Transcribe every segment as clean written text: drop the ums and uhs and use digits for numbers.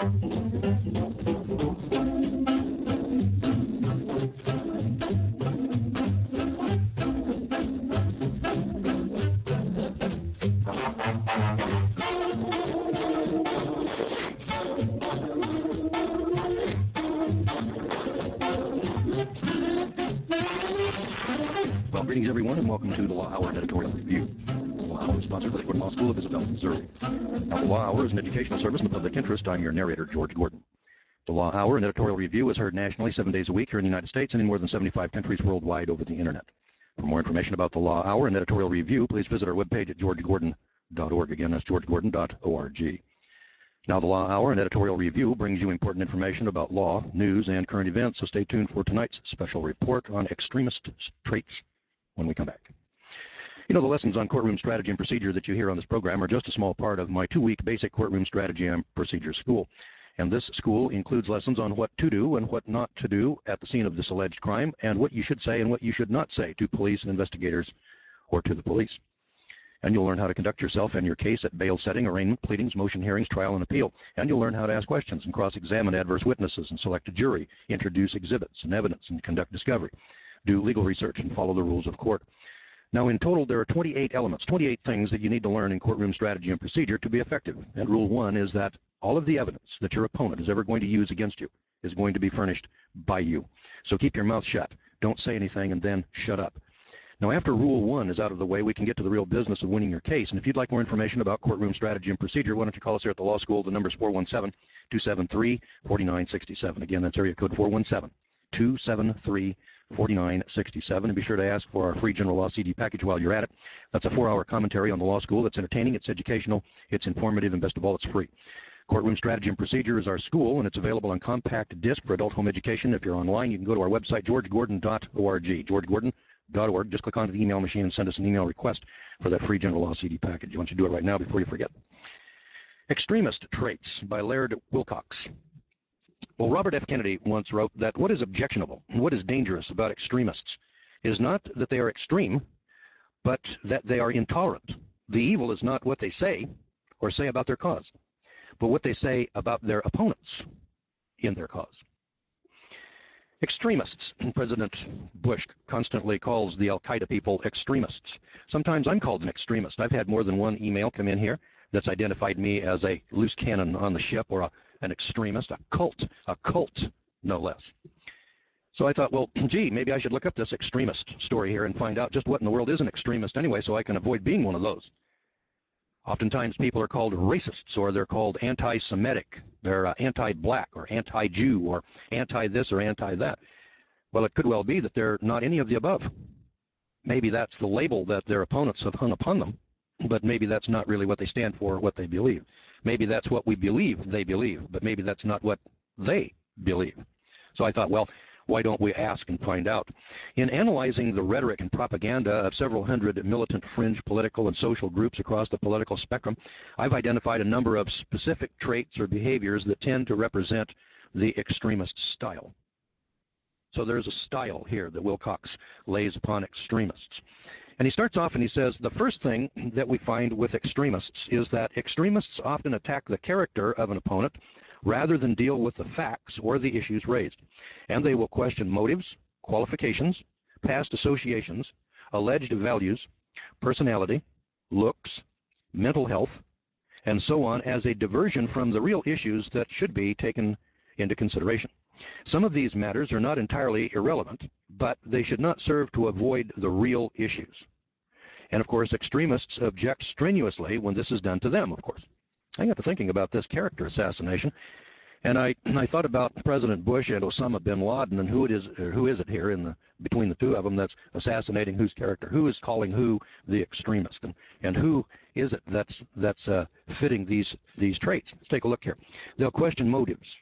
Well, greetings everyone, and welcome to the Law Hour Editorial Review. The Law Hour is sponsored by the Gordon Law School of Isabella, Missouri. Now, the Law Hour is an educational service in the public interest. I'm your narrator, George Gordon. The Law Hour and Editorial Review is heard nationally 7 days a week here in the United States and in more than 75 countries worldwide over the internet. For more information about the Law Hour and Editorial Review, please visit our webpage at georgegordon.org. Again, that's georgegordon.org. Now, the Law Hour and Editorial Review brings you important information about law, news, and current events, so stay tuned for tonight's special report on extremist traits when we come back. You know, the lessons on courtroom strategy and procedure that you hear on this program are just a small part of my 2-week basic courtroom strategy and procedure school. And this school includes lessons on what to do and what not to do at the scene of this alleged crime, and what you should say and what you should not say to police and investigators or to the police. And you'll learn how to conduct yourself and your case at bail setting, arraignment, pleadings, motion hearings, trial, and appeal. And you'll learn how to ask questions and cross-examine adverse witnesses and select a jury, introduce exhibits and evidence and conduct discovery, do legal research, and follow the rules of court. Now, in total, there are 28 elements, 28 things that you need to learn in courtroom strategy and procedure to be effective. And rule 1 is that all of the evidence that your opponent is ever going to use against you is going to be furnished by you. So keep your mouth shut. Don't say anything, and then shut up. Now, after Rule 1 is out of the way, we can get to the real business of winning your case. And if you'd like more information about courtroom strategy and procedure, why don't you call us here at the law school? The number's 417-273-4967. Again, that's area code 417-273-4967. And be sure to ask for our free general law CD package while you're at it. That's a 4-hour commentary on the law school. It's entertaining, it's educational, it's informative, and best of all, it's free. Courtroom Strategy and Procedure is our school, and it's available on compact disc for adult home education. If you're online, you can go to our website, georgegordon.org. georgegordon.org. Just click onto the email machine and send us an email request for that free general law CD package. I want you to do it right now before you forget. Extremist Traits by Laird Wilcox. Well, Robert F. Kennedy once wrote that what is objectionable and what is dangerous about extremists is not that they are extreme, but that they are intolerant. The evil is not what they say or say about their cause, but what they say about their opponents in their cause. Extremists. President Bush constantly calls the Al-Qaeda people extremists. Sometimes I'm called an extremist. I've had more than one email come in here that's identified me as a loose cannon on the ship, or an extremist, a cult, no less. So I thought, well, gee, maybe I should look up this extremist story here and find out just what in the world is an extremist anyway, so I can avoid being one of those. Oftentimes people are called racists, or they're called anti-Semitic. They're anti-black, or anti-Jew, or anti-this or anti-that. Well, it could well be that they're not any of the above. Maybe that's the label that their opponents have hung upon them, but maybe that's not really what they stand for or what they believe. Maybe that's what we believe they believe, but maybe that's not what they believe. So I thought, well, why don't we ask and find out? In analyzing the rhetoric and propaganda of several hundred militant fringe political and social groups across the political spectrum, I've identified a number of specific traits or behaviors that tend to represent the extremist style. So there's a style here that Wilcox lays upon extremists. And he starts off and he says, the first thing that we find with extremists is that extremists often attack the character of an opponent rather than deal with the facts or the issues raised. And they will question motives, qualifications, past associations, alleged values, personality, looks, mental health, and so on as a diversion from the real issues that should be taken into consideration. Some of these matters are not entirely irrelevant, but they should not serve to avoid the real issues. And of course, extremists object strenuously when this is done to them, of course. I got to thinking about this character assassination, and I thought about President Bush and Osama bin Laden, and who is it here between the two of them that's assassinating whose character? Who is calling who the extremist? And who is it that's fitting these traits? Let's take a look here. They'll question motives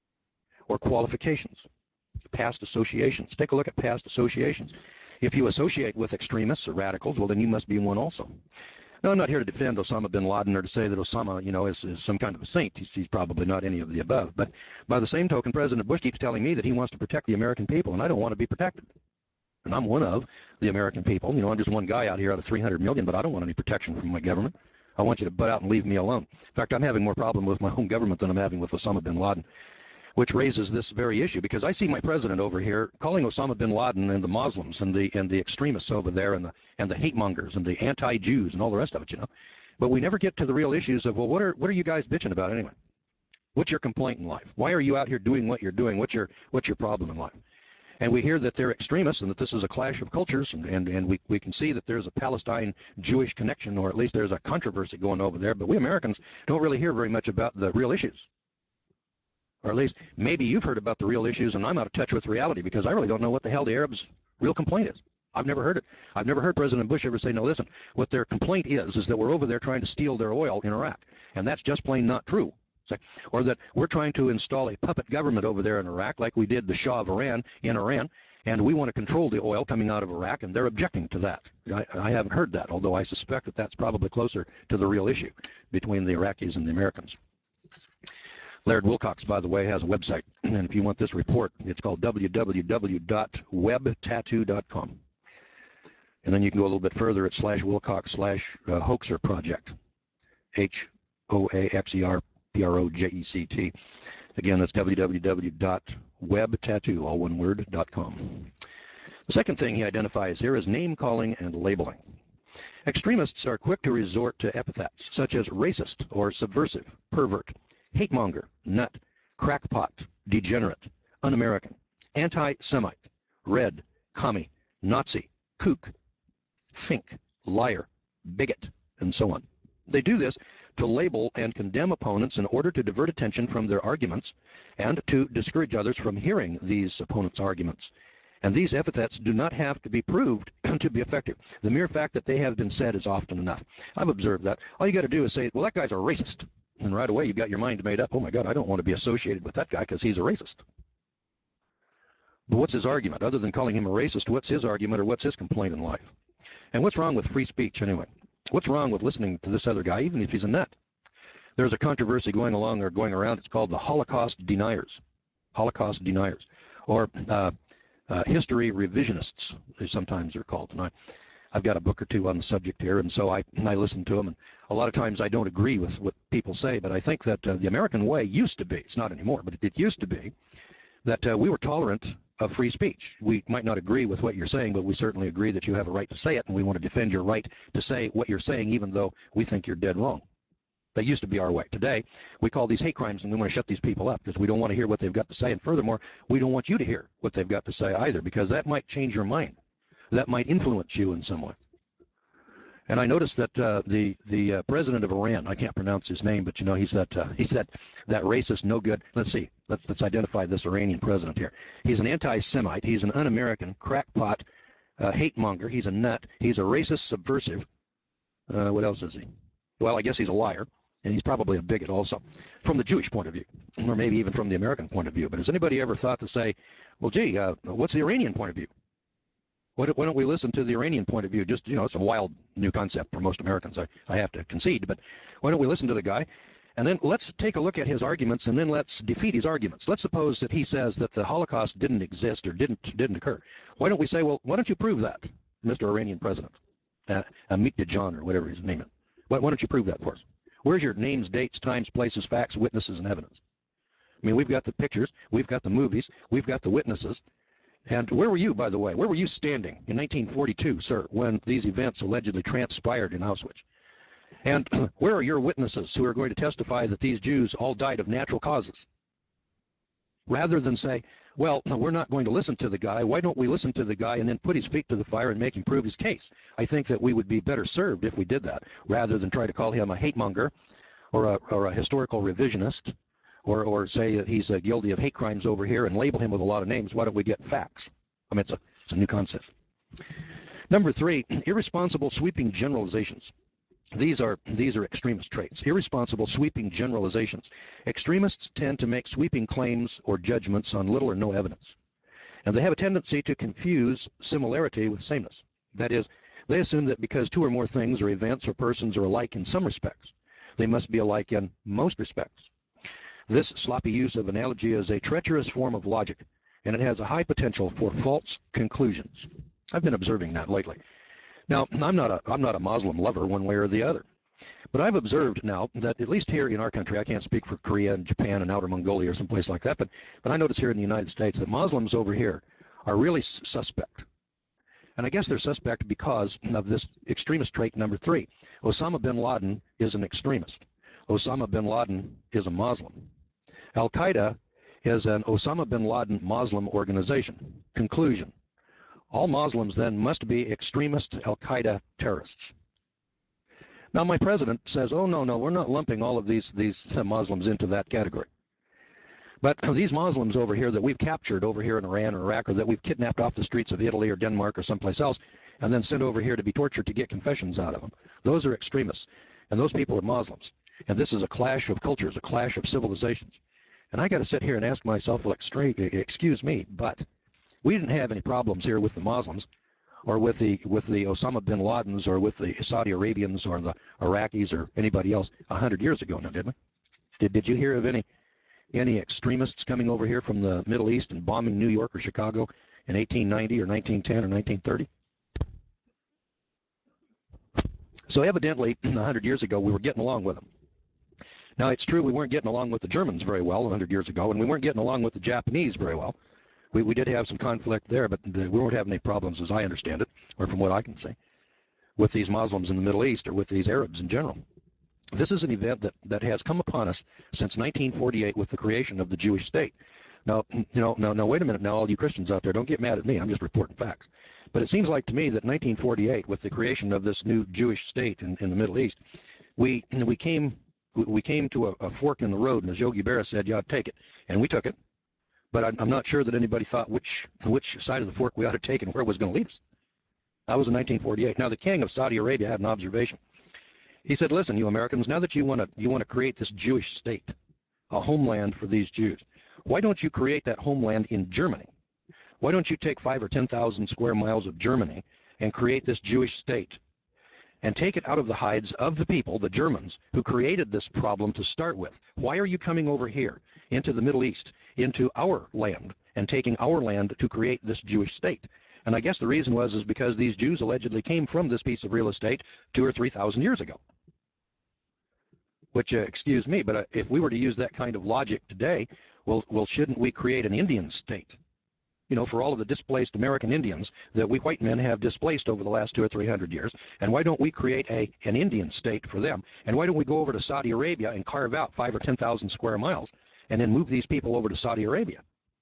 or qualifications, past associations. Take a look at past associations. If you associate with extremists or radicals, well, then you must be one also. Now, I'm not here to defend Osama bin Laden or to say that Osama, is some kind of a saint. He's probably not any of the above. But by the same token, President Bush keeps telling me that he wants to protect the American people, and I don't want to be protected. And I'm one of the American people. I'm just one guy out here out of 300 million, but I don't want any protection from my government. I want you to butt out and leave me alone. In fact, I'm having more problem with my own government than I'm having with Osama bin Laden, which raises this very issue, because I see my president over here calling Osama bin Laden and the Muslims and the extremists over there and the hate mongers and the anti-Jews and all the rest of it, you know. But we never get to the real issues of, well, what are you guys bitching about anyway? What's your complaint in life? Why are you out here doing what you're doing? What's your problem in life? And we hear that they're extremists and that this is a clash of cultures, and we can see that there's a Palestine-Jewish connection, or at least there's a controversy going over there, but we Americans don't really hear very much about the real issues. Or at least maybe you've heard about the real issues and I'm out of touch with reality, because I really don't know what the hell the Arabs' real complaint is. I've never heard it. I've never heard President Bush ever say, no, listen, what their complaint is that we're over there trying to steal their oil in Iraq, and that's just plain not true. Or that we're trying to install a puppet government over there in Iraq, like we did the Shah of Iran in Iran, and we want to control the oil coming out of Iraq, and they're objecting to that. I haven't heard that, although I suspect that that's probably closer to the real issue between the Iraqis and the Americans. Laird Wilcox, by the way, has a website, and if you want this report, it's called www.webtattoo.com. And then you can go a little bit further at /Wilcox/hoaxer project, HOAXERPROJECT. Again, that's www.webtattoo, all one word, .com. The second thing he identifies here is name calling and labeling. Extremists are quick to resort to epithets such as racist or subversive, pervert, hate monger, nut, crackpot, degenerate, un-American, anti-Semite, red, commie, Nazi, kook, fink, liar, bigot, and so on. They do this to label and condemn opponents in order to divert attention from their arguments and to discourage others from hearing these opponents' arguments. And these epithets do not have to be proved to be effective. The mere fact that they have been said is often enough. I've observed that. All you got to do is say, well, that guy's a racist. And right away you've got your mind made up. Oh my God, I don't want to be associated with that guy because he's a racist. But what's his argument? Other than calling him a racist, what's his argument, or what's his complaint in life? And what's wrong with free speech anyway? What's wrong with listening to this other guy, even if he's a nut? There's a controversy going along or going around. It's called the Holocaust deniers. Holocaust deniers. Or history revisionists, they sometimes are called. And I've got a book or two on the subject here, and so I listen to them. And a lot of times I don't agree with what people say, but I think that the American way used to be, it's not anymore, but it used to be, that we were tolerant of free speech. We might not agree with what you're saying, but we certainly agree that you have a right to say it, and we want to defend your right to say what you're saying, even though we think you're dead wrong. That used to be our way. Today, we call these hate crimes, and we want to shut these people up because we don't want to hear what they've got to say. And furthermore, we don't want you to hear what they've got to say either, because that might change your mind. That might influence you in some way. And I noticed that the president of Iran, I can't pronounce his name, but you know he's that racist, no good. Let's see. Let's identify this Iranian president here. He's an anti-Semite. He's an un-American, crackpot, hate monger. He's a nut. He's a racist, subversive. What else is he? Well, I guess he's a liar, and he's probably a bigot also, from the Jewish point of view, or maybe even from the American point of view. But has anybody ever thought to say, well, gee, what's the Iranian point of view? Why don't we listen to the Iranian point of view? Just, you know, it's a wild new concept for most Americans, I have to concede, but why don't we listen to the guy? And then let's take a look at his arguments, and then let's defeat his arguments. Let's suppose that he says that the Holocaust didn't exist or didn't occur. Why don't we say, well, why don't you prove that, Mr. Iranian President? Ahmadinejad, or whatever his name is. Why don't you prove that for us? Where's your names, dates, times, places, facts, witnesses, and evidence? I mean, we've got the pictures, we've got the movies, we've got the witnesses. And where were you, by the way? Where were you standing in 1942, sir, when these events allegedly transpired in Auschwitz? And where are your witnesses who are going to testify that these Jews all died of natural causes? Rather than say, well, we're not going to listen to the guy, why don't we listen to the guy and then put his feet to the fire and make him prove his case? I think that we would be better served if we did that, rather than try to call him a hate monger or a historical revisionist, or say that he's guilty of hate crimes over here and label him with a lot of names. Why don't we get facts? I mean, it's a new concept. Number 3, irresponsible sweeping generalizations. These are extremist traits. Irresponsible sweeping generalizations. Extremists tend to make sweeping claims or judgments on little or no evidence. And they have a tendency to confuse similarity with sameness. That is, they assume that because two or more things or events or persons are alike in some respects, they must be alike in most respects. This sloppy use of analogy is a treacherous form of logic, and it has a high potential for false conclusions. I've been observing that lately. Now, I'm not a Muslim lover one way or the other. But I've observed now that at least here in our country, I can't speak for Korea and Japan and Outer Mongolia or someplace like that, but I notice here in the United States that Muslims over here are really suspect. And I guess they're suspect because of this extremist trait number 3. Osama bin Laden is an extremist. Osama bin Laden is a Muslim. Al-Qaeda is an Osama bin Laden Muslim organization. Conclusion. All Muslims then must be extremist Al-Qaeda terrorists. Now my president says, oh, no, we're not lumping all of these Muslims into that category. But these Muslims over here that we've captured over here in Iran or Iraq, or that we've kidnapped off the streets of Italy or Denmark or someplace else, and then sent over here to be tortured to get confessions out of them, those are extremists. And those people are Muslims. And this is a clash of cultures, a clash of civilizations. And I got to sit here and ask myself, well, excuse me, but we didn't have any problems here with the Muslims, or with the Osama bin Ladens, or with the Saudi Arabians, or the Iraqis, or anybody else 100 years ago now, did we? Did you hear of any extremists coming over here from the Middle East and bombing New York or Chicago in 1890 or 1910 or 1930? So evidently, 100 years ago, we were getting along with them. Now, it's true we weren't getting along with the Germans very well 100 years ago, and we weren't getting along with the Japanese very well. We did have some conflict there, but we weren't having any problems, as I understand it, or from what I can say, with these Muslims in the Middle East or with these Arabs in general. This is an event that has come upon us since 1948 with the creation of the Jewish state. Now, wait a minute now, all you Christians out there, don't get mad at me. I'm just reporting facts. But it seems like to me that 1948, with the creation of this new Jewish state in the Middle East, we came to a fork in the road, and as Yogi Berra said, you ought to take it. And we took it. But I'm not sure that anybody thought which side of the fork we ought to take and where it was going to lead us. That was in 1948. Now, the king of Saudi Arabia had an observation. He said, listen, you Americans, now that you want to create this Jewish state, a homeland for these Jews, why don't you create that homeland in Germany? Why don't you take 5,000 or 10,000 square miles of Germany and create this Jewish state and take it out of the hides of the people, the Germans, who created this problem to start with? Why are you coming over here into the Middle East, into our land, and taking our land to create this Jewish state? And I guess the reason is because these Jews allegedly came from this piece of real estate 2,000 or 3,000 years ago. Which, excuse me, but if we were to use that kind of logic today, well, shouldn't we create an Indian state? You know, for all of the displaced American Indians that we white men have displaced over the last 200 or 300 years, and why don't we create an Indian state for them? And why don't we go over to Saudi Arabia and carve out 5,000 or 10,000 square miles, and then move these people over to Saudi Arabia?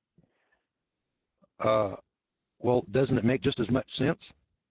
Well, doesn't it make just as much sense?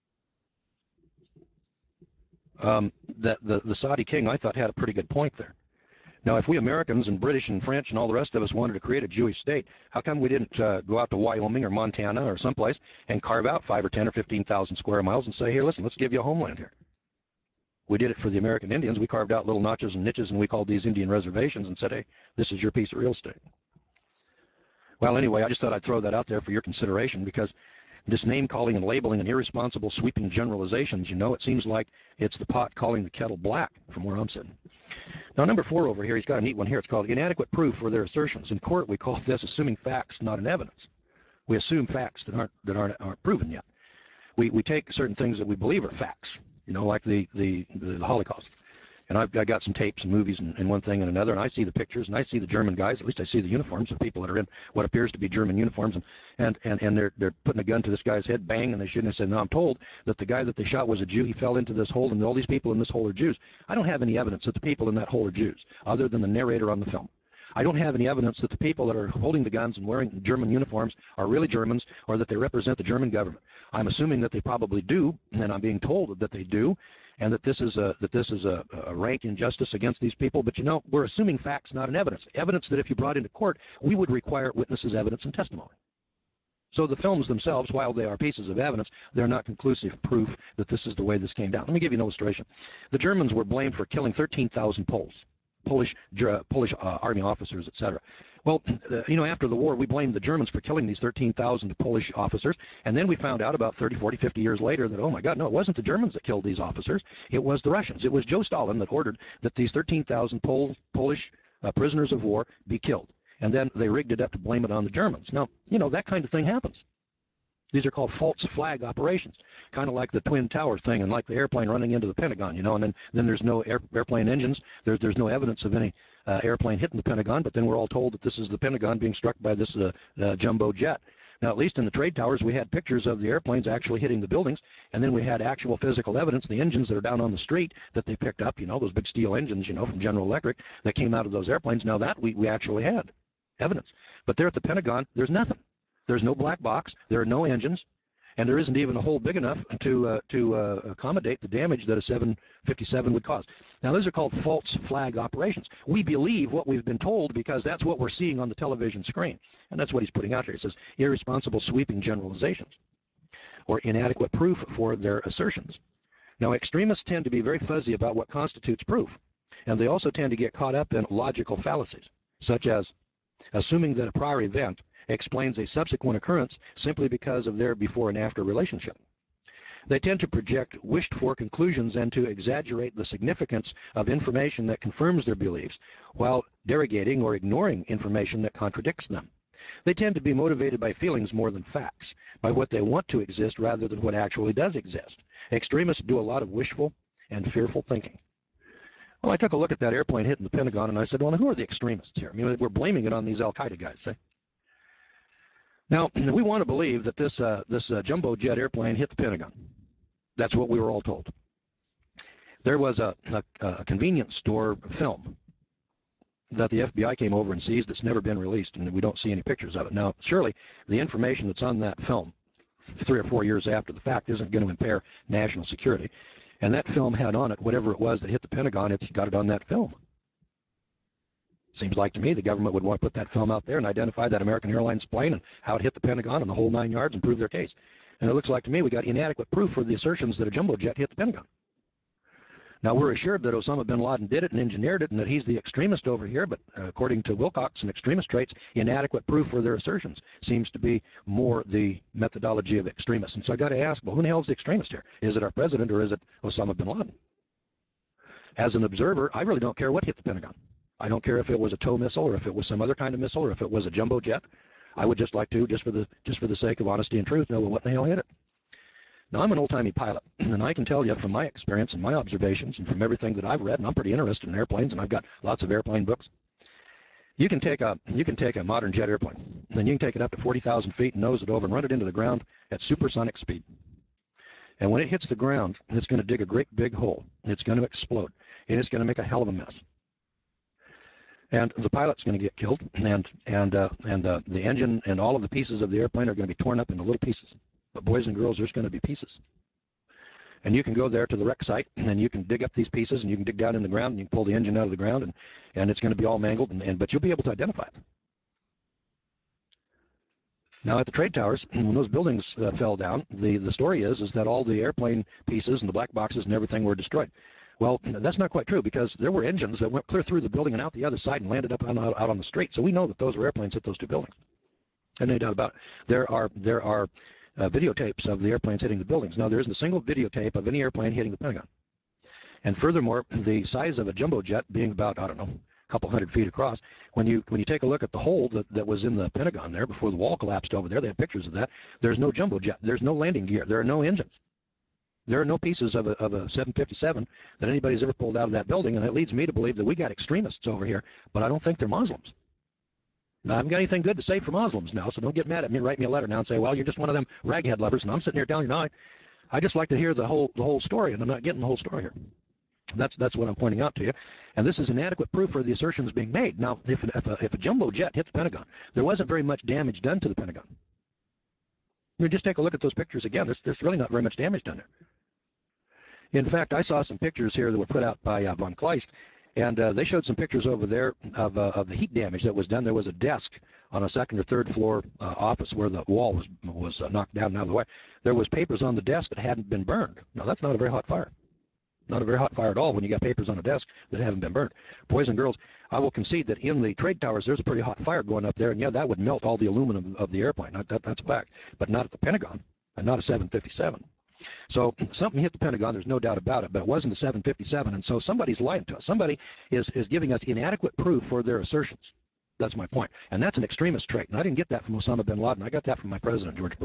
That the Saudi king, I thought, had a pretty good point there. Now, if we Americans and British and French and all the rest of us wanted to create a Jewish state, how come we didn't go out to Wyoming or Montana or someplace and carve out 5,000 or 10,000 or 15,000 square miles and say, here, listen, let's give you a homeland here? We did it for the American Indians. We carved out little notches and niches, and we called these Indian reservations and said, hey, this is your piece of real estate. Well, anyway, I just thought I'd throw that out there for your consideration, because this name-calling and labeling and irresponsible sweeping generalizations, you know, it seems like it's the pot calling the kettle black from where I'm sitting. Now, number 4 over here, he's got a neat one here. It's called inadequate proof for their assertions. In court, we call this assuming facts, not an evidence. We assume facts that aren't proven yet. We take certain things that we believe are facts, you know, like the Holocaust. And I got some tapes and movies and one thing and another, and I see the pictures, and I see the German guys. At least I see the uniforms of people that are in what appears to be German uniforms, and they're putting a gun to this guy's head, bang, and they shouldn't have said. Now I'm told that the guy that they shot was a Jew. He fell into this hole, and all these people in this hole are Jews. I don't have any evidence that the people in that hole are Jews, other than the narrator on the film. I don't have any evidence that the people that are holding the guns and wearing German uniforms are really Germans, or that they represent the German government. I'm assuming that they probably do, and I'm being told that they do, and that this is a rank injustice against these people. But you know, we're assuming facts, not an evidence. Evidence that if you brought into court, we would require witnesses' evidence and testimony. So the films themselves, while they are pieces of evidence, they're not conclusive proof that this is the way this came down. Let me give you an illustration. The Germans were blamed for killing 13,000 Poles. Polish army officers, etc. Well, you know, after the war, we blamed the Germans for killing these 13,000 Polish officers, and then we found out about 30, 40, 50 years later that, oh my God, no, it wasn't the Germans that killed these officers. It was the Russians. It was Joe Stalin that ordered that these 13,000 Polish prisoners of war be killed, and then they rigged it up to blame it on the Germans. Now, you know, that kind of thing happens. These are called false flag operations, kind of like the Twin Tower thing and like the airplane running into the Pentagon, and then there's no airplane engines. There's no evidence of any airplane hitting the Pentagon, but then we're all told that this is the Pentagon being struck by this jumbo jet. Now, at least in the trade towers, we had pictures of the airplanes actually hitting the buildings, and then we had actual physical evidence, the engines that are down on the street that they picked up, those big steel engines, from General Electric that came out of those airplanes. Now that we actually had evidence. But there at the Pentagon, there's nothing. There's no black box. There are no engines, and there isn't even a hole big enough to accommodate the damage that a 757 would cause. Now, those are called false flag operations. We believe what we've been told because that's what we're seeing on the television screen, and that's what he's putting out here. He says irresponsible sweeping generalizations or inadequate proof for their assertions. Now, extremists tend to be very fuzzy about what constitutes proof, and they also tend to get caught up in logical fallacies, such as assuming that a prior event explains a subsequent occurrence simply because of their before and after relationship. They tend to project wished-for conclusions and to exaggerate the significance of information that confirms their beliefs while derogating or ignoring information that contradicts them. They tend to be motivated by feelings more than facts, by what they want to exist rather than what actually does exist. Extremists do a lot of wishful and fearful thinking. Well, I took a look at that airplane hitting the Pentagon, and I said, well, who are the extremists here? I mean, we're blaming it on these al-Qaeda guys, eh? Now, we want to believe that this jumbo jet airplane hit the Pentagon. That's what we were all told. There was a convenience store film that the FBI came over and seized that's never been released, and we don't see any pictures of it. Now, surely the information that's on that film 3 or 4 years after the fact isn't going to impair national security. And that film had on it whatever it was that hit the Pentagon, it's got it on that film. Seems like to me the government would want to put that film out there and identify that American Airlines plane and how it hit the Pentagon and the whole 9 yards and prove their case. And it looks like to me we got inadequate proof for the assertions that a jumbo jet hit the Pentagon. Now, we're assured that Osama bin Laden did it and engineered it and that he's the extremist over here, but according to Wilcox and extremist traits, inadequate proof for their assertions seems to be more the methodology of extremists. And so I got to ask, well, who the hell is the extremist here? Is it our president or is it Osama bin Laden? As an observer, I really don't care what hit the Pentagon. I don't care if it was a tow missile or if it was some other kind of missile or if it was a jumbo jet. I would just like to, just for the sake of honesty and truth, know what the hell hit it. Now, I'm an old-timey pilot, and I can tell you from my experience and my observations and from everything that I've read, and I'm pretty interested in airplanes, and I've got lots of airplane books. You can take a modern jet airplane, and you can take it up to 40,000 feet and nose it over and run it into the ground at supersonic speed. And when it hits the ground, it's going to dig a great big hole, and it's going to explode, and it's going to make a hell of a mess. And the pilot's going to get killed, and the engine and all of the pieces of the airplane are going to be torn up into little pieces. But boys and girls, there's going to be pieces. And you can go there to the wreck site, and you can dig up these pieces, and you can dig down in the ground, and you can pull the engine out of the ground, and it's going to be all mangled, but you'll be able to identify it. Now, at the trade towers, when those buildings fell down, the story is that all the airplane pieces and the black boxes and everything were destroyed. Well, that's not quite true because there were engines that went clear through the building and out the other side and landed out on the street. So we know that those were airplanes hit those two buildings. And no doubt about it. There are videotapes of the airplanes hitting the buildings. Now, there isn't a single videotape of any airplane hitting the Pentagon. And furthermore, the size of a jumbo jet being about, I don't know, a couple hundred feet across, when you take a look at the hole that was in the Pentagon there before the wall collapsed over there, they have pictures of that. There's no jumbo jet. There's no landing gear. There are no engines. There are no pieces of a 757 that anybody's ever pulled out of that building, and it leads me to believe that we got extremists over here, but I don't think they're Muslims. Now, I haven't got anything good to say for Muslims now, so don't get mad at me. Write me a letter now and say, well, you're just one of them raghead lovers, and I'm sitting here telling you, no, I just like to hear the whole story, and I'm not getting the whole story here. That's what I'm pointing out to you. And this is inadequate proof for the assertions being made. Now, if a jumbo jet hit the Pentagon, there wasn't very much damage done to the Pentagon. You just take a look at those pictures again. There's really not very much damage done there. In fact, I saw some pictures here that were put out by von Kleist, and they showed some pictures over there of the heat damage that was done. There was a desk on a second or third floor office where the wall was knocked down and out of the way. There was papers on the desk that hadn't been burned. Now, that's not a very hot fire. Not a very hot fire at all when you got papers on a desk that haven't been burned. Boys and girls, I will concede that in the trade towers, there's a pretty hot fire going up there, and yeah, that would melt all the aluminum of the airplane. That's a fact. But not at the Pentagon, and not a 757. So something hit the Pentagon, there's no doubt about it, but it wasn't a 757, and so somebody's lying to us. Somebody is giving us inadequate proof for their assertions. That's my point. And that's an extremist trait, and I didn't get that from Osama bin Laden. I got that from my president, George Bush.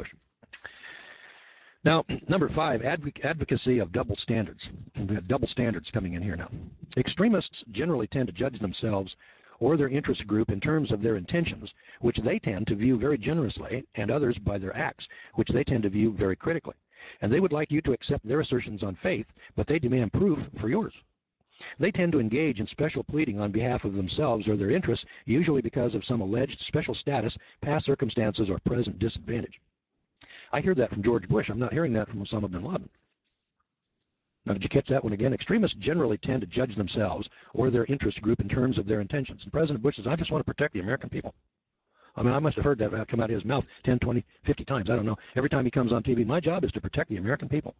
Now, number 5, advocacy of double standards. We have double standards coming in here now. Extremists generally tend to judge themselves or their interest group in terms of their intentions, which they tend to view very generously, and others by their acts, which they tend to view very critically. And they would like you to accept their assertions on faith, but they demand proof for yours. They tend to engage in special pleading on behalf of themselves or their interests, usually because of some alleged special status, past circumstances, or present disadvantage. I hear that from George Bush. I'm not hearing that from Osama bin Laden. Now, did you catch that one again? Extremists generally tend to judge themselves or their interest group in terms of their intentions. And President Bush says, I just want to protect the American people. I mean, I must have heard that come out of his mouth 10, 20, 50 times. I don't know. Every time he comes on TV, my job is to protect the American people.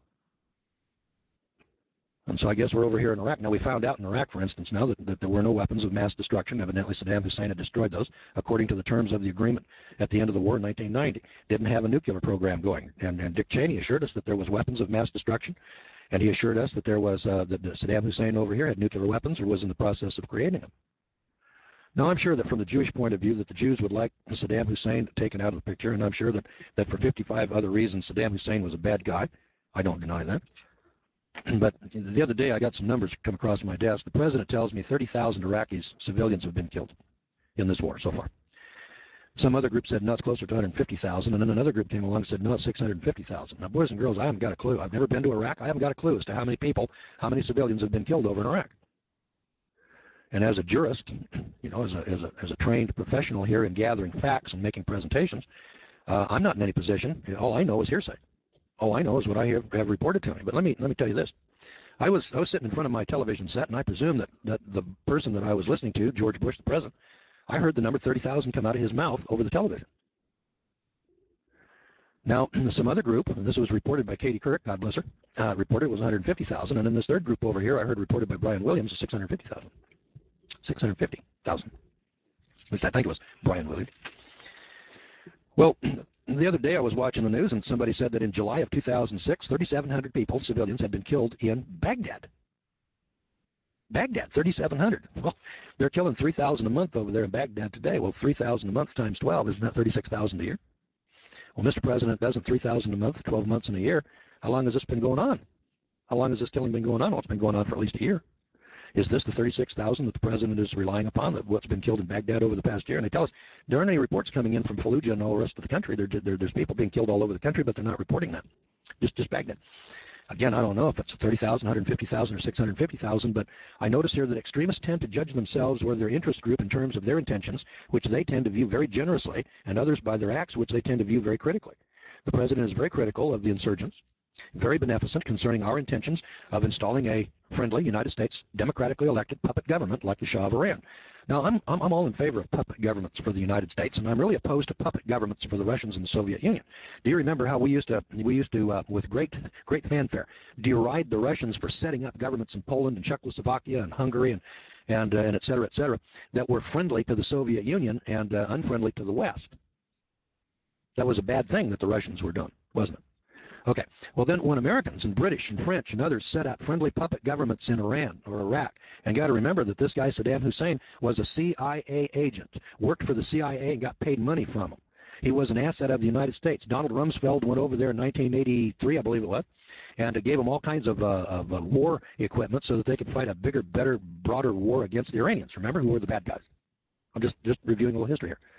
And so I guess we're over here in Iraq. Now, we found out in Iraq, for instance, now that there were no weapons of mass destruction. Evidently, Saddam Hussein had destroyed those, according to the terms of the agreement at the end of the war in 1990. Didn't have a nuclear program going. And Dick Cheney assured us that there was weapons of mass destruction. And he assured us that there was that Saddam Hussein over here had nuclear weapons or was in the process of creating them. Now, I'm sure that from the Jewish point of view that the Jews would like Saddam Hussein taken out of the picture. And I'm sure that for 55 other reasons, Saddam Hussein was a bad guy. I don't deny that. But the other day I got some numbers come across my desk. The president tells me 30,000 Iraqis, civilians, have been killed in this war so far. Some other group said, no, it's closer to 150,000. And then another group came along and said, no, it's 650,000. Now, boys and girls, I haven't got a clue. I've never been to Iraq. I haven't got a clue as to how many people, how many civilians have been killed over in Iraq. And as a jurist, you know, as a trained professional here in gathering facts and making presentations, I'm not in any position. All I know is hearsay. All I know is what I have reported to me. But let me tell you this. I was sitting in front of my television set, and I presume that the person that I was listening to, George Bush, the president, I heard the number 30,000 come out of his mouth over the television. Now, some other group, and this was reported by Katie Couric, God bless her, reported it was 150,000. And then this third group over here, I heard reported by Brian Williams, 650,000. 650,000. At least I think it was Brian Williams. Well, the other day I was watching the news and somebody said that in July of 2006, 3,700 people, civilians, had been killed in Baghdad. Baghdad, 3,700. Well, they're killing 3,000 a month over there in Baghdad today. Well, 3,000 a month times 12, isn't that 36,000 a year? Well, Mr. President, doesn't 3,000 a month, 12 months in a year, how long has this been going on? How long has this killing been going on? Well, it's been going on for at least a year. Is this the 36,000 that the president is relying upon, that what's been killed in Baghdad over the past year? And they tell us there aren't any reports coming in from Fallujah and all the rest of the country. There's people being killed all over the country, but they're not reporting that. Just Baghdad. Again, I don't know if it's 30,000, 150,000, or 650,000, but I notice here that extremists tend to judge themselves or their interest group in terms of their intentions, which they tend to view very generously, and others by their acts, which they tend to view very critically. The president is very critical of the insurgents, very beneficent concerning our intentions of installing a friendly United States democratically elected puppet government like the Shah of Iran. Now, I'm all in favor of puppet governments for the United States, and I'm really opposed to puppet governments for the Russians and the Soviet Union. Do you remember how we used to with great fanfare, deride the Russians for setting up governments in Poland and Czechoslovakia and Hungary and et cetera, that were friendly to the Soviet Union and unfriendly to the West? That was a bad thing that the Russians were doing, wasn't it? Okay, well then when Americans and British and French and others set up friendly puppet governments in Iran or Iraq, and got to remember that this guy Saddam Hussein was a CIA agent, worked for the CIA and got paid money from them. He was an asset of the United States. Donald Rumsfeld went over there in 1983, I believe it was, and gave them all kinds of war equipment so that they could fight a bigger, better, broader war against the Iranians. Remember, who were the bad guys? I'm just reviewing a little history here.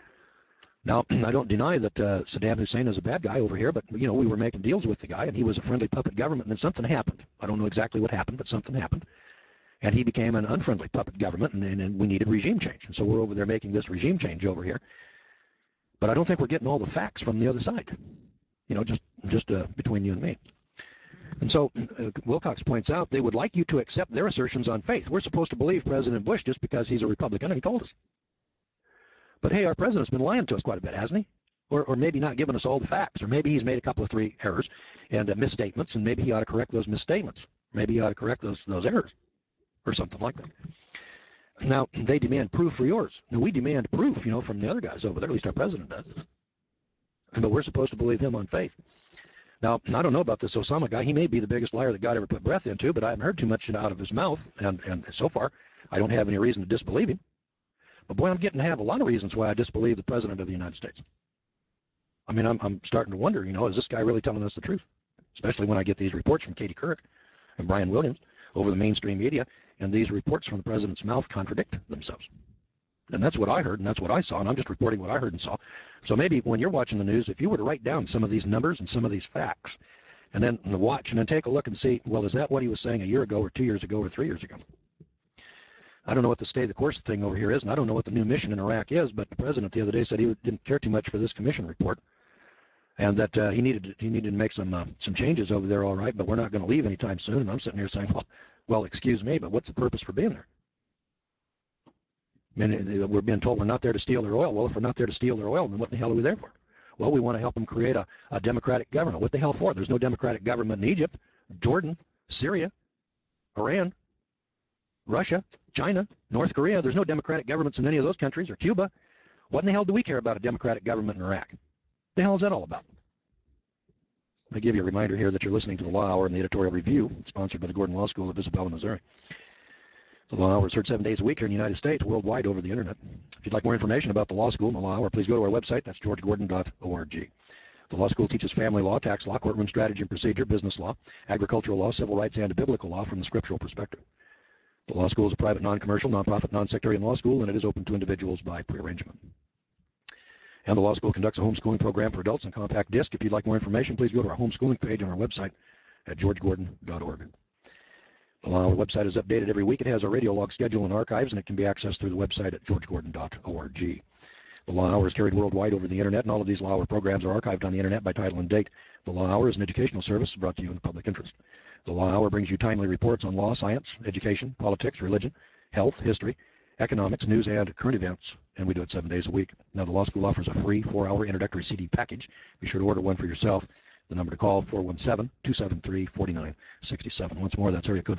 Now, I don't deny that Saddam Hussein is a bad guy over here, but, you know, we were making deals with the guy, and he was a friendly puppet government, and then something happened. I don't know exactly what happened, but something happened. And he became an unfriendly puppet government, and we needed regime change. And so we're over there making this regime change over here. But I don't think we're getting all the facts from the other side, you know, just between you and me. And so Wilcox points out they would like you to accept their assertions on faith. We're supposed to believe President Bush just because he's a Republican, and he told us. But hey, our president's been lying to us quite a bit, hasn't he? Or maybe not giving us all the facts. Or maybe he's made a couple of 3 errors and misstatements, and maybe he ought to correct those misstatements. Maybe he ought to correct those errors or something like that. Now, they demand proof for yours. Now, we demand proof, you know, from the other guys over there. At least our president does. But we're supposed to believe him on faith. Now, I don't know about this Osama guy. He may be the biggest liar that God ever put breath into, but I haven't heard too much out of his mouth. And so far, I don't have any reason to disbelieve him. But boy, I'm getting to have a lot of reasons why I disbelieve the President of the United States. I mean, I'm starting to wonder, is this guy really telling us the truth? Especially when I get these reports from Katie Couric and Brian Williams over the mainstream media, and these reports from the president's mouth contradict themselves. And that's what I heard, and that's what I saw, and I'm just reporting what I heard and saw. So maybe when you're watching the news, if you were to write down some of these numbers and some of these facts, and then watch and then take a look and see, well, is that what he was saying a year ago or 2 years ago or 3 years ago? I don't know what the stay the course thing over here is, and I don't know what the new mission in Iraq is, but the president the other day said he didn't care too much for this commission report, and that he needed to make some changes over there, all right, but we're not going to leave anytime soon. And I'm sitting here saying, well, excuse me, but what's the purpose for being there? I mean, we're being told we're not there to steal their oil. Well, if we're not there to steal their oil, then what the hell are we there for? Well, we want to help them create a democratic government. What the hell for? There's no democratic government in Egypt, Jordan, Syria, Iran, Russia, China, North Korea. There's no democratic governments in any of those countries, or Cuba. What in the hell do we care about a democratic government in Iraq? What the hell is that all about? I give you a reminder here that you're listening to the Law Hour and the editorial review, sponsored by the Gordon Law School of Isabella, Missouri. The Law Hour is heard 7 days a week here in the United States, worldwide over the internet. If you'd like more information about the law school and the Law Hour, please go to our website. That's georgegordon.org. The law school teaches family law, tax law, courtroom strategy and procedure, business law, agricultural law, civil rights, and biblical law from the scriptural perspective. The law school is a private, non-commercial, non-profit, non-sectarian law school, and it is open to individuals by prearrangement. And the law school conducts a homeschooling program for adults on compact disc. If you'd like more information, please go to our homeschooling page on our website at georgegordon.org. The Law Hour website is updated every week. It has a radio log schedule and archives, and it can be accessed through the website at georgegordon.org. The Law Hour is carried worldwide over the internet, and all of these Law Hour programs are archived on the internet by title and date. The Law Hour is an educational service brought to you in the public interest. The Law Hour brings you timely reports on law, science, education, politics, religion, health, history, economics, news, and current events, and we do it 7 days a week. Now, the law school offers a free 4-hour introductory CD package. Be sure to order one for yourself. The number to call, 417-273-4967. Once more, that's area code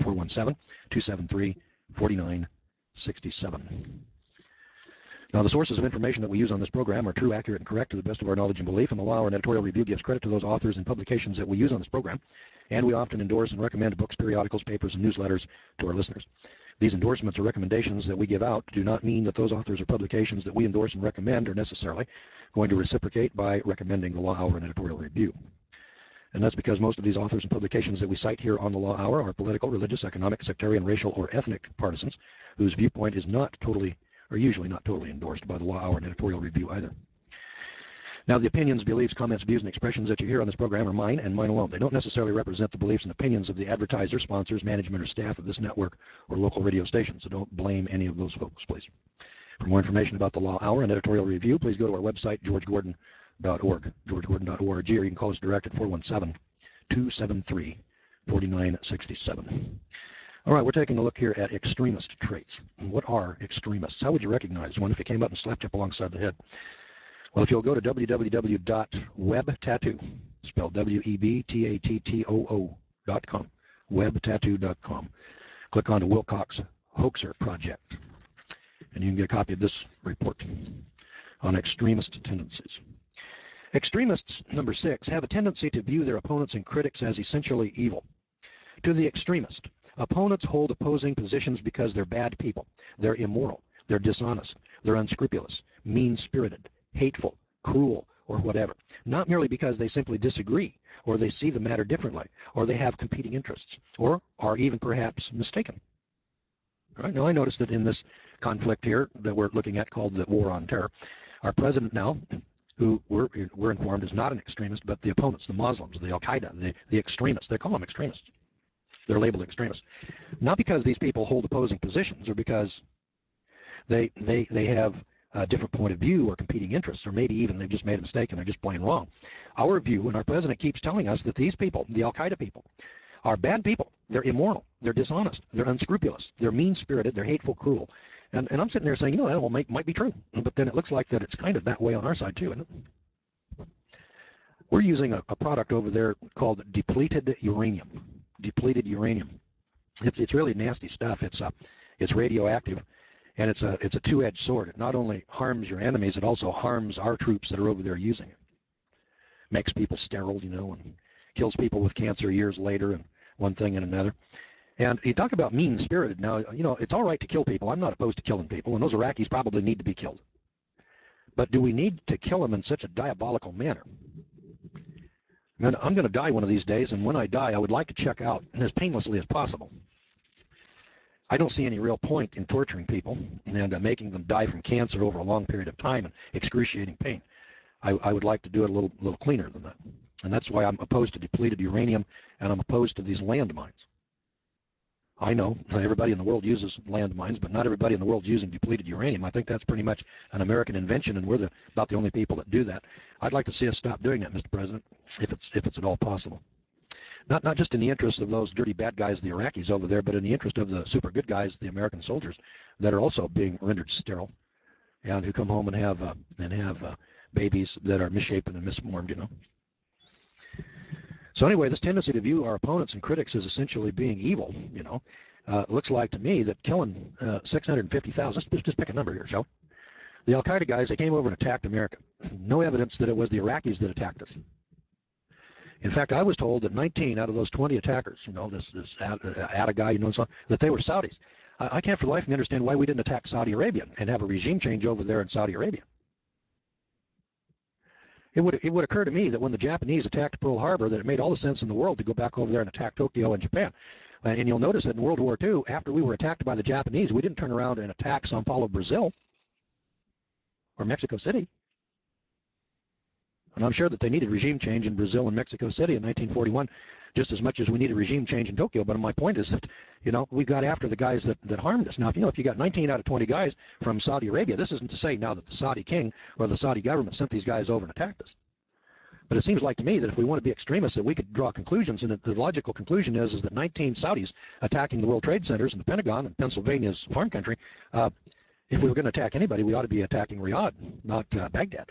417-273-4967. Now, the sources of information that we use on this program are true, accurate, and correct to the best of our knowledge and belief, and the Law Hour and editorial review gives credit to those authors and publications that we use on this program, and we often endorse and recommend books, periodicals, papers, and newsletters to our listeners. These endorsements or recommendations that we give out do not mean that those authors or publications that we endorse and recommend are necessarily going to reciprocate by recommending the Law Hour and editorial review. And that's because most of these authors and publications that we cite here on the Law Hour are political, religious, economic, sectarian, racial, or ethnic partisans whose viewpoint is not totally, or usually not totally endorsed by the Law Hour and editorial review either. Now, the opinions, beliefs, comments, views, and expressions that you hear on this program are mine and mine alone. They don't necessarily represent the beliefs and opinions of the advertisers, sponsors, management, or staff of this network or local radio station, so don't blame any of those folks, please. For more information about the Law Hour and editorial review, please go to our website, georgegordon.org, georgegordon.org, or you can call us direct at 417-273-4967. All right, we're taking a look here at extremist traits. What are extremists? How would you recognize one if it came up and slapped you up alongside the head? Well, if you'll go to www.webtattoo, spelled WEBTATTOO.com, webtattoo.com, click on the Wilcox Hoaxer Project, and you can get a copy of this report on extremist tendencies. Extremists, number 6, have a tendency to view their opponents and critics as essentially evil. To the extremist, opponents hold opposing positions because they're bad people, they're immoral, they're dishonest, they're unscrupulous, mean-spirited, hateful, cruel, or whatever. Not merely because they simply disagree, or they see the matter differently, or they have competing interests, or are even perhaps mistaken. All right, now I noticed that in this conflict here that we're looking at called the War on Terror, our president now, who we're informed is not an extremist, but the opponents, the Muslims, the Al-Qaeda, the extremists, they call them extremists. They're labeled extremists. Not because these people hold opposing positions or because they have a different point of view or competing interests, or maybe even they've just made a mistake and they're just plain wrong. Our view, and our president keeps telling us that these people, the Al-Qaeda people, are bad people. They're immoral. They're dishonest. They're unscrupulous. They're mean-spirited. They're hateful, cruel. And I'm sitting there saying, that all might be true. But then it looks like that it's kind of that way on our side, too, isn't it? We're using a product over there called depleted uranium. Depleted uranium. It's really nasty stuff. It's radioactive. And it's a two-edged sword. It not only harms your enemies, it also harms our troops that are over there using it. Makes people sterile, and kills people with cancer years later, and one thing and another. And you talk about mean-spirited. Now, it's all right to kill people. I'm not opposed to killing people, and those Iraqis probably need to be killed. But do we need to kill them in such a diabolical manner? I'm going to die one of these days, and when I die, I would like to check out as painlessly as possible. I don't see any real point in torturing people and making them die from cancer over a long period of time and excruciating pain. I would like to do it a little cleaner than that. And that's why I'm opposed to depleted uranium, and I'm opposed to these landmines. I know everybody in the world uses landmines, but not everybody in the world is using depleted uranium. I think that's pretty much an American invention, and we're about the only people that do that. I'd like to see us stop doing that, Mr. President, if it's at all possible. Not just in the interest of those dirty bad guys, the Iraqis over there, but in the interest of the super good guys, the American soldiers, that are also being rendered sterile, and who come home and have babies that are misshapen and misformed, you know. So anyway, this tendency to view our opponents and critics as essentially being evil, you know, looks like to me that killing 650,000, let's just pick a number here, shall we? The Al-Qaeda guys, they came over and attacked America. No evidence that it was the Iraqis that attacked us. In fact, I was told that 19 out of those 20 attackers, you know, this Atta guy, you know, that they were Saudis. I can't for the life of me understand why we didn't attack Saudi Arabia and have a regime change over there in Saudi Arabia. It would occur to me that when the Japanese attacked Pearl Harbor, that it made all the sense in the world to go back over there and attack Tokyo and Japan. And you'll notice that in World War II, after we were attacked by the Japanese, we didn't turn around and attack Sao Paulo, Brazil, or Mexico City. And I'm sure that they needed regime change in Brazil and Mexico City in 1941 just as much as we needed regime change in Tokyo. But my point is that, you know, we got after the guys that harmed us. Now, if you got 19 out of 20 guys from Saudi Arabia, this isn't to say now that the Saudi king or the Saudi government sent these guys over and attacked us. But it seems like to me that if we want to be extremists, that we could draw conclusions, and the logical conclusion is that 19 Saudis attacking the World Trade Centers and the Pentagon and Pennsylvania's farm country, if we were going to attack anybody, we ought to be attacking Riyadh, not Baghdad.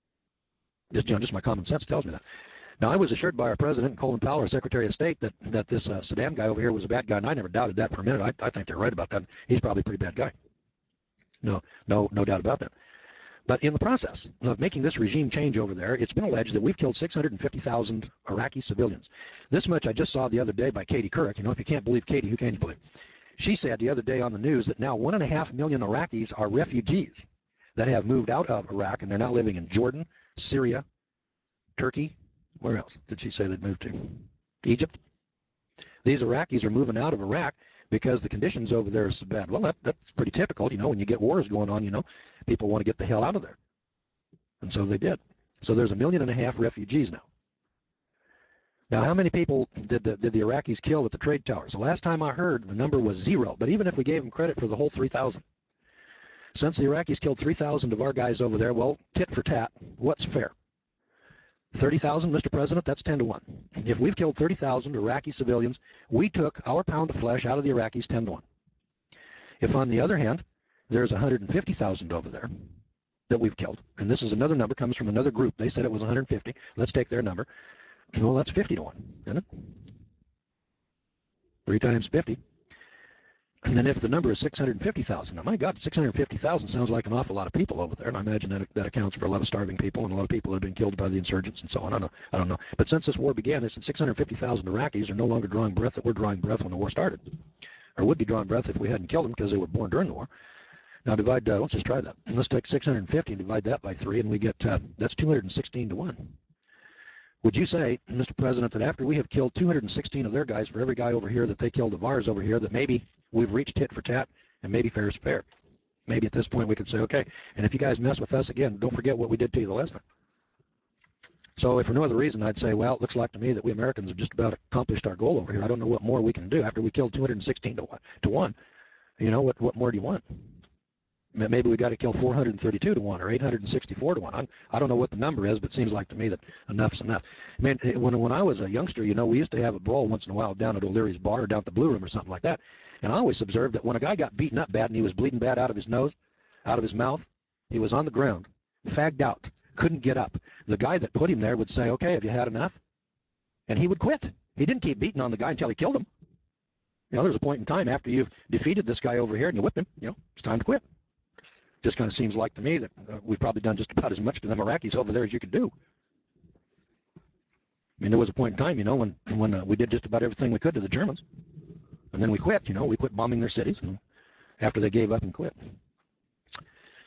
Just my common sense tells me that. Now, I was assured by our president, Colin Powell, our Secretary of State, that this Saddam guy over here was a bad guy, and I never doubted that for a minute. I think they're right about that. He's probably a pretty bad guy. No doubt about that. But in the process of making this regime change over there, it's been alleged that we've killed 650,000 Iraqi civilians. This much I just saw the other day by Katie Couric. You know, if you can't believe Katie, who can you believe? She said the other day on the news that now 1.5 million Iraqis are refugees that have moved out of Iraq, and they're now living in Jordan, Syria, Turkey. Where else did she say they'd moved to? Egypt. These Iraqis are moving out of Iraq because the conditions over there are so bad. Well, that's pretty typical. You know, when you get wars going on, you know, people want to get the hell out of there. And so they did. So there's 1.5 million refugees now. Now, how many people did the Iraqis kill at the trade towers? The last time I heard, the number was 0. But even if we gave them credit for the whole 3,000, since the Iraqis killed 3,000 of our guys over there, well, tit for tat, what's fair? 30,000, Mr. President, that's 10 to 1. If we've killed 30,000 Iraqi civilians, we took our pound of flesh out of the Iraqis 10 to 1. If, on the other hand, there's 150,000 over there that we've killed, and this is another number, comes from another group. They said it was 150. Let's take their number. Well, that's 50 to 1, isn't it? 3 times 50. And then if the number is 650,000, now my God, 650,000 sounds like an awful lot of people over there, and I imagine that accounts for a lot of starving people and a lot of people that have been killed by the insurgents and so on. I don't know. But since this war began, they said 650,000 Iraqis are no longer drawing breath that were drawing breath when the war started, or would be drawing breath if we hadn't killed them because they were born during the war. Now divide, let's just try that. Let's take 650 and divide that by 3, and we get, that's 216 to 1. Would you say, Mr. President, that after we have killed 216 of their guys for every guy over here that they killed of ours over here, that maybe we've reached tit for tat and maybe fair is fair? Maybe at this point we could say, okay, and if you guys mess with us again, don't forget what we did to you the last time. So if for no other reason, I'd say, well, it looks like to me that we Americans have just about accomplished our goal over here. I don't know what more we can do after we killed 216 to 1. You know, what more do you want? Maybe we got to kill 432 to 1 or 864 to 1. I don't know what the number is, but it seems like to me that enough's enough. I mean, when I was a youngster, you know, we used to have a brawl once in a while down at O'Leary's bar or down at the Blue Room or something like that. And I always observed that when a guy got beaten up bad and he was bleeding bad out of his nose, out of his mouth, he was on the ground, fagged out, couldn't get up. The guy that put him there would say, okay, have you had enough? And he would quit. He didn't keep beating on the guy until he killed him. You know, there's a point in time after you've defeated this guy over here and you whipped him, you know, it's time to quit. Just kind of seems like to me that we've probably done just about as much to them Iraqis over there as you could do. I mean, there was a point in time, you know, when we did just about everything we could to the Germans. And then we quit, you know, we quit bombing their cities and after they gave up and quit.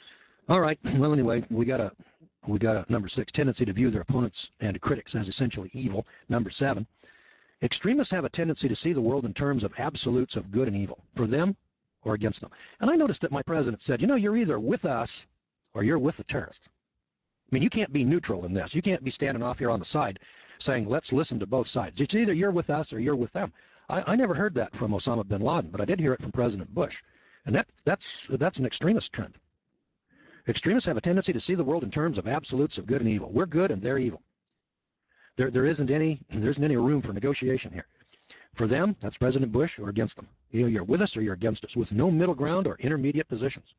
All right. Well, anyway, we got a number 6, tendency to view their opponents and critics as essentially evil. Number 7, extremists have a tendency to see the world in terms of absolutes of good and evil, for them or against them. And I noticed that my president said, you're either with us or you're with the terrorists. I mean, you can't be neutral in this. You can't be standing off here on the side saying, let's listen to both sides. It's either you're with us or you're with them. I never heard that from Osama bin Laden, but I did hear it from President Bush. And that's an extremist trend. Extremists have a tendency to see the world in terms of absolutes of good and evil. We're good and they're evil. There isn't any room for negotiation here. For them, that's President Bush or against them. You're with us or you're against us, with no middle ground or intermediate positions.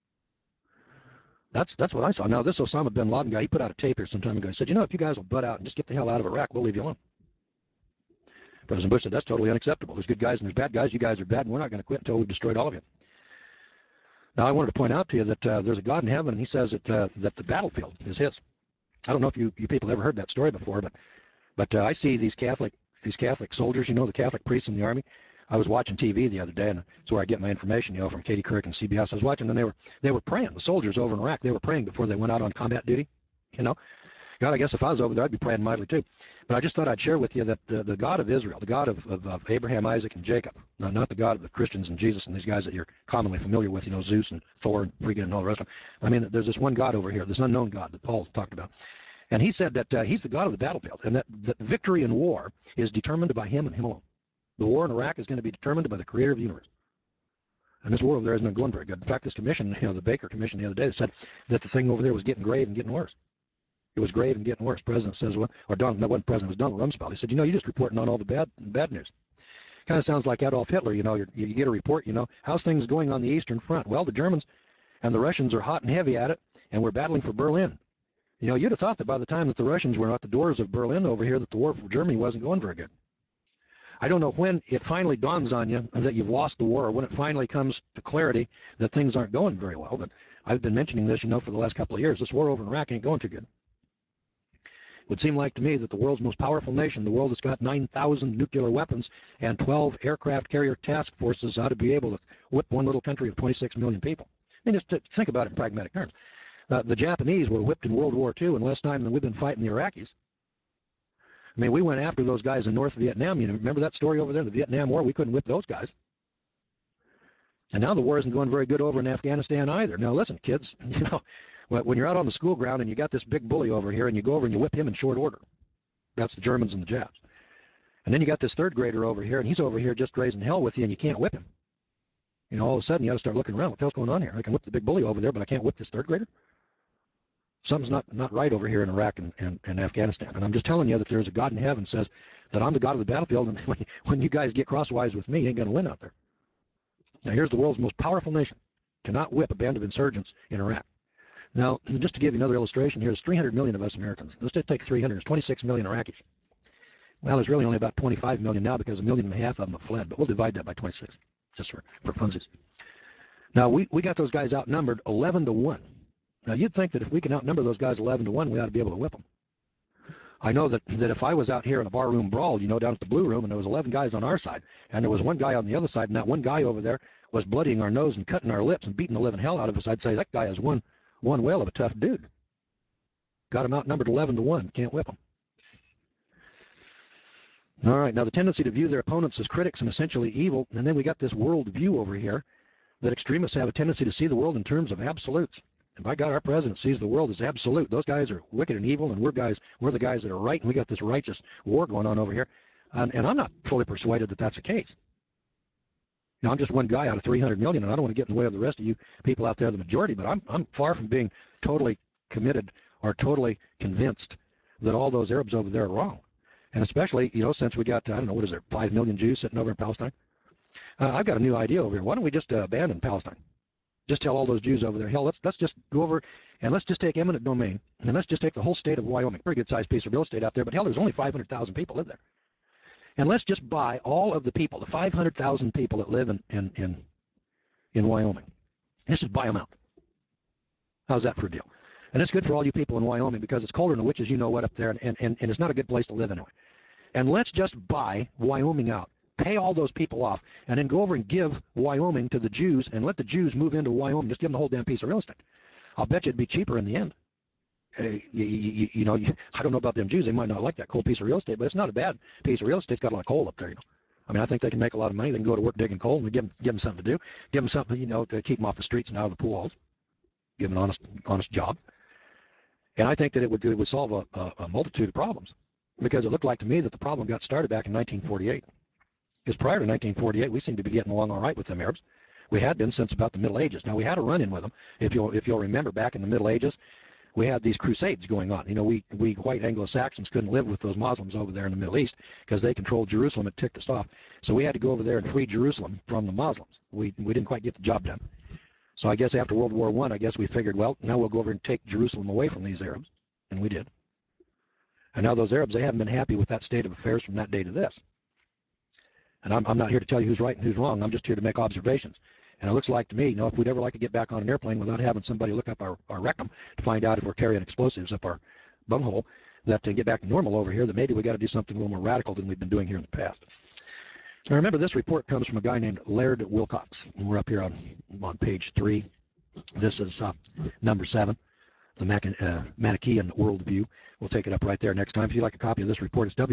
That's what I saw. Now, this Osama bin Laden guy, he put out a tape here some time ago. He said, if you guys will butt out and just get the hell out of Iraq, we'll leave you alone. President Bush said, that's totally unacceptable. There's good guys and there's bad guys. You guys are bad, and we're not going to quit until we've destroyed all of you. Now, I wanted to point out to you that there's a God in heaven, and he says that the battlefield is his. I don't know if you people ever heard that story before, but I see these Catholic soldiers, the Catholic priests in the army. I was watching TV the other day, and that's where I get my information, from Katie Couric and CBS. I was watching, and they were praying. The soldiers over in Iraq, they were praying before they went out on combat duty. God, I guess if I was over there, I'd be praying mightily too. But I just thought I'd share with you that the God of Israel, the God of Abraham, Isaac, and Jacob, not the God of the Christians and Jesus and these guys that you're commonly familiar with, Zeus and Thor and Frigga and all the rest of them. I mean, there's this one God over here, this unknown God that Paul talked about. And he said that he's the God of the battlefield, and that victory in war is determined by him and him alone. The war in Iraq is going to be determined by the creator of the universe. And this war over there isn't going very good. In fact, this commission, the Baker Commission the other day, said that the thing over there was getting grave and getting worse. It was grave and getting worse. President says, no, wasn't President, it was Donald Rumsfeld. He said, you're just reporting on all the bad news. Kind of sounds like Adolf Hitler, you get a report, how's things going on the Eastern Front? Well, the Germans and the Russians are hot and heavy at it, and we're battling for Berlin. You'd have thought that by the time that the Russians were at the doors of Berlin over here, that the war for Germany wasn't going very good. I don't know when it finally dawns on you that you've lost the war, or when it finally comes to clarity that things aren't going very well, but I've been mentioning this, for the last couple of years. This war over in Iraq ain't going too good. It would seem like to me that the world's most powerful nation, the world that's got 9,000 nuclear weapons and 12 aircraft carrier task forces, ought to be able to whip one little country of 26 million people. I mean, just to think about it in pragmatic terms. The Japanese were whipped in World War II in less time than we've been fighting the Iraqis. I mean, we went after those guys in North Vietnam. Remember that story over there, the Vietnam War? We couldn't whip those guys. And now the war isn't going very good over in Afghanistan either. Now, listen, kids, when you're out on the school ground and you got this big bully over here and you go over and you whip him in short order, that's the Germans and the Japs. And then you got this third grader over here, and he's over here just raising hell with you, and you can't whip him. All of a sudden you got to start looking around. What the hell's going on here? I can whip the big bully over there, but I can't whip this third grader? Something's not right over here in Iraq and Afghanistan. And I'm just telling you that there's a God in heaven says that I'm the God of the battlefield, and when you guys get crosswise with me, you ain't going to win out there. Now, here's the world's most powerful nation. Cannot whip a band of insurgents in Iraq. Now, just to give you another illustration, here's 300 million of us Americans. Let's just take 300. There's 26 million Iraqis. Well, there's really only about 25 million now because 1.5 million of them have fled, but we'll divide that by 26, just for funsies. Now, we got those guys outnumbered 11 to 1. Now, you'd think that if we can outnumber those guys 11 to 1, we ought to be able to whip them. I know that if I was out here in a barroom brawl, down at the Blue Room, and there was 11 guys on our side, and there was one guy on the other side, and that one guy over there was bloodying our nose and cutting our lips and beating the living hell out of us, I'd say that guy is one whale of a tough dude. Got him outnumbered 11 to 1. Can't whip him. All right, now the tendency to view their opponents as critics and essentially evil, and then we got this world view over here that extremists have a tendency to see the world in terms of absolutes. And by God, our president sees the world as absolute. Those guys are wicked and evil, and we're the guys that are right, and we got this righteous war going on over here. And I'm not fully persuaded that that's the case. Now, I'm just one guy out of 300 million, and I don't want to get in the way of the rest of you people out there, the majority, but I'm far from being totally committed or totally convinced that all those Arabs over there are wrong. And especially, since we got, 5 million Jews sitting over in Palestine. I've got a new idea over here. Why don't we just abandon Palestine? Just tell all those Jews over there, hell, let's just go over and let's just take eminent domain, and let's just take the whole state of Wyoming. Pretty good sized piece of real estate out there, but hell, there's only 500,000 people live there. And let's just buy all of the people, the 500,000 people that live in Wyoming. Let's just buy them out. How's that for a deal? And it's good for all you people in Wyoming because it's colder than the witches, what, up there, and it's not a good place to live anyway. And let's just buy Wyoming out. Pay all those people off, and then go over and give Wyoming to the Jews and let the Jews move into Wyoming. Just give them the whole damn piece of real estate. I'll bet you it'd be cheaper in the end. I don't know about them Jews. They might not like that coal piece of real estate, but it's not a bad piece of real estate. It's got a lot of coal up there. I mean, I think they can make a lot of money. They can go to work digging coal, and we give them something to do. Give them something, to keep them off the streets and out of the pool halls. Give them an honest job. And I think that it would solve a multitude of problems, because it looked like to me that the problem got started back in 1948. Because prior to 1948, we seemed to be getting along all right with them Arabs. We had been since about the Middle Ages. Now, we had a run-in with them. If you'll remember, back in the Middle Ages, we had these crusades going on. We white Anglo-Saxons couldn't live with those Muslims over there in the Middle East because they controlled Jerusalem. It ticked us off. So we had to go over there and free Jerusalem from the Muslims. We didn't quite get the job done. So I guess after World War I guess we figured, well, now we'll go over and take Jerusalem away from these Arabs. And we did. And now those Arabs, they haven't been happy with that state of affairs from that day to this. And I'm not here to tell you who's right and who's wrong. I'm just here to make observations. And it looks like to me, if we'd ever like to get back on an airplane without having somebody look up our rectum to find out if we're carrying explosives up our bunghole, that to get back to normal over here, that maybe we got to do something a little more radical than we've been doing here in the past. Now remember, this report comes from a guy named Laird Wilcox. And we're up here on page 3. This is number 7, the Manichaean worldview. We'll take it up right there next time. If you'd like a copy of this report, it's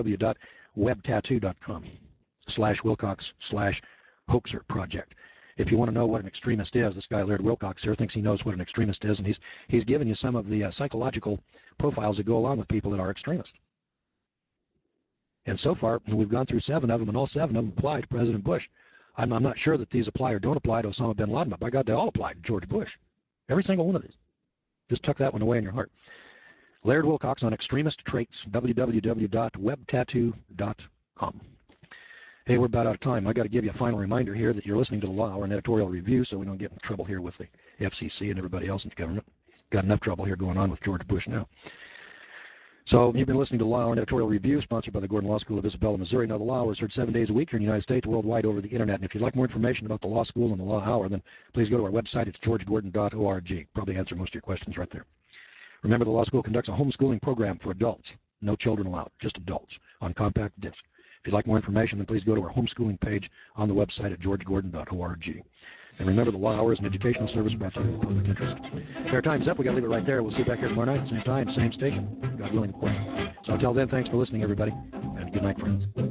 www.webtattoo.com/Wilcox/hoaxer project. If you want to know what an extremist is, this guy Laird Wilcox here thinks he knows what an extremist is, and he's given you some of the psychological profiles that go along with people that are extremists. And so far, we've gone through 7 of them, and all 7 of them apply to President Bush. I'm not sure that these apply or don't apply to Osama bin Laden, but by God, they all apply to George Bush. Every single one of these. Just tuck that one away in your heart. Laird Wilcox on extremist traits, www.webtattoo.com. Hey, we're about out of time. I got to give you a final reminder here that you're listening to the Law Hour and Editorial Review, so we don't get in trouble here with the FCC and everybody else in the government. Got enough trouble here going on with George Bush now. So you've been listening to the Law Hour and Editorial Review, sponsored by the Gordon Law School of Isabella, Missouri. Now, the Law Hour is heard 7 days a week here in the United States, worldwide over the Internet. And if you'd like more information about the Law School and the Law Hour, then please go to our website. It's georgegordon.org. Probably answer most of your questions right there. Remember, the Law School conducts a homeschooling program for adults. No children allowed, just adults, on compact disc. If you'd like more information, then please go to our homeschooling page on the website at georgegordon.org. And remember, the Law Hour is an educational service brought to you in the public interest. Our time's up. We got to leave it right there. We'll see you back here tomorrow night, same time, same station, God willing, of course. So until then, thanks for listening, everybody, and good night, friends.